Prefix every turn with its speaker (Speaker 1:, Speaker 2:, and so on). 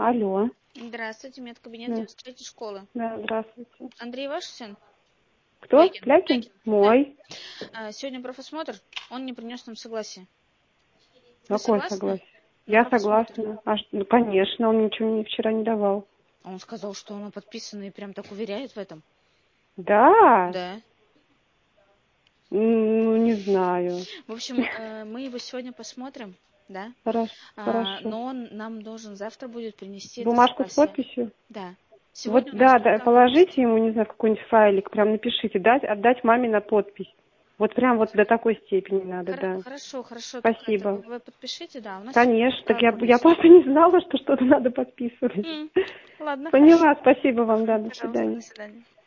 Speaker 1: Алло.
Speaker 2: Здравствуйте, медкабинет
Speaker 1: Да,
Speaker 2: 93 школы.
Speaker 1: да, здравствуйте.
Speaker 2: Андрей ваш сын?
Speaker 1: Кто?
Speaker 2: Клякин.
Speaker 1: Клякин? Мой.
Speaker 2: Сегодня профосмотр, он не принес нам согласие. Вы
Speaker 1: Какое
Speaker 2: согласны
Speaker 1: согласие?
Speaker 2: на
Speaker 1: Я
Speaker 2: профосмотр?
Speaker 1: согласна. Ну, конечно, он ничего мне вчера не давал.
Speaker 2: Он сказал, что он подписан и прям так уверяет в этом.
Speaker 1: Да?
Speaker 2: Да.
Speaker 1: Ну, не знаю.
Speaker 2: В общем, мы его сегодня посмотрим, да?
Speaker 1: Хорошо.
Speaker 2: Но он нам должен завтра будет принести это
Speaker 1: Бумажку с
Speaker 2: согласие.
Speaker 1: подписью?
Speaker 2: Да.
Speaker 1: Вот,
Speaker 2: Сегодня у нас
Speaker 1: да,
Speaker 2: только
Speaker 1: положите ему, не знаю, какой-нибудь файлик, прям напишите, отдать маме на подпись. Вот прям вот до такой степени надо, да.
Speaker 2: Хорошо. Так это
Speaker 1: Спасибо.
Speaker 2: вы подпишите, да. У нас
Speaker 1: Конечно, так
Speaker 2: только
Speaker 1: я просто не знала, что что-то надо подписывать.
Speaker 2: Ладно, хорошо.
Speaker 1: Поняла, спасибо вам, да, до
Speaker 2: Пожалуйста,
Speaker 1: свидания.
Speaker 2: до свидания.